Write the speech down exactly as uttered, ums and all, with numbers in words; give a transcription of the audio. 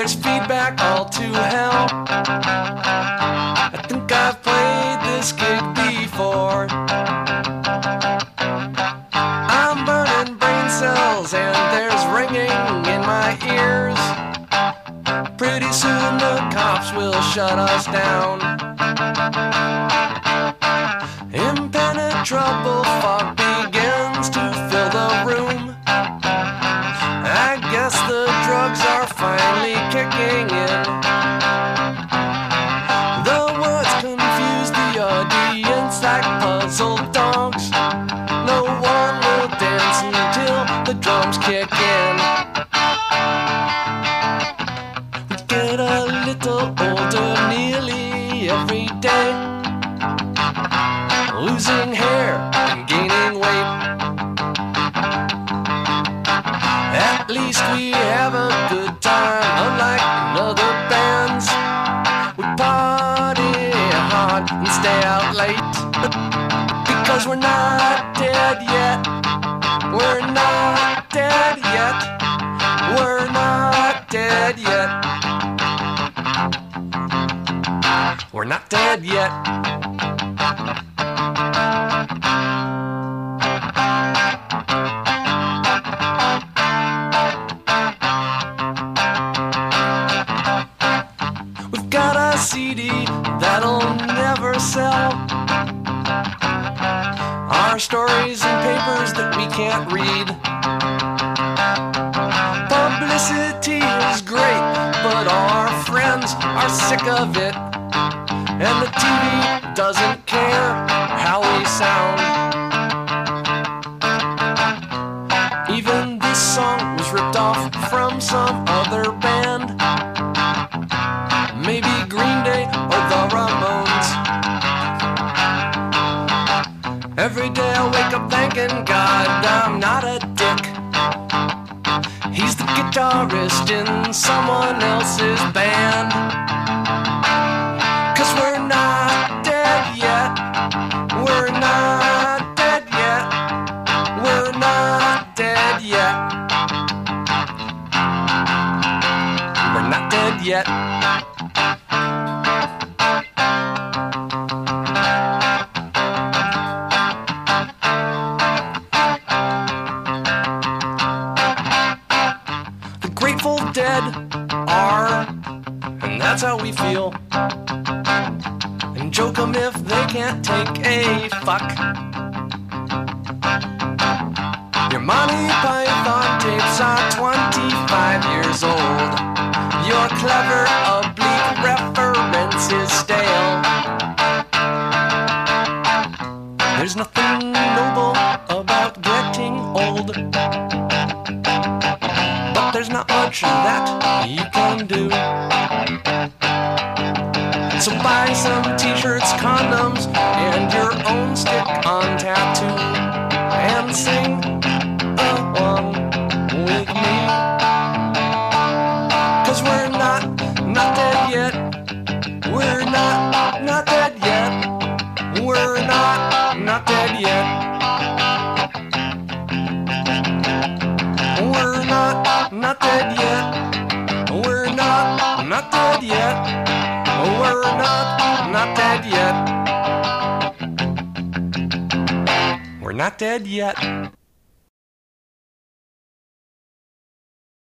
there's feedback all to hell. I think I've played this gig before. I'm burning brain cells and there's ringing in my ears. Pretty soon the cops will shut us down. Impenetrable fog begins to fill the room. I guess the drugs are finally kicking in. The words confuse the audience like puzzled dogs. No one will dance until the drums kick in. We get a little older nearly every day, losing hair and gaining weight. At least we have a good time, unlike other bands. We party hard and stay out late, because we're not dead yet. We're not dead yet. We're not dead yet. We're not dead yet. We've got a C D that'll never sell. Our stories in papers that we can't read. Publicity is great, but our friends are sick of it. And the T V doesn't care how we sound. Even this song was ripped off from some other band. Maybe Green Day or the Ramones. Every day I wake up thanking God I'm not a dick. He's the guitarist in someone else's band. Cause we're not dead yet. We're not dead yet. We're not dead yet. We're not dead yet. The Grateful Dead are, and that's how we feel. And joke 'em if they can't take a fuck. Your Monty Python tapes are twenty-five years old. Your clever oblique reference is stale. There's nothing noble about getting old, but there's not much that you can do. So buy some t-shirts, condoms, and your own stick-on tattoo, and sing along with me. Cause we're not, not dead yet. We're not, not dead yet. We're not, not dead yet. We're not, not dead yet. We're not, not dead yet. We're not, not dead yet. We're not dead yet.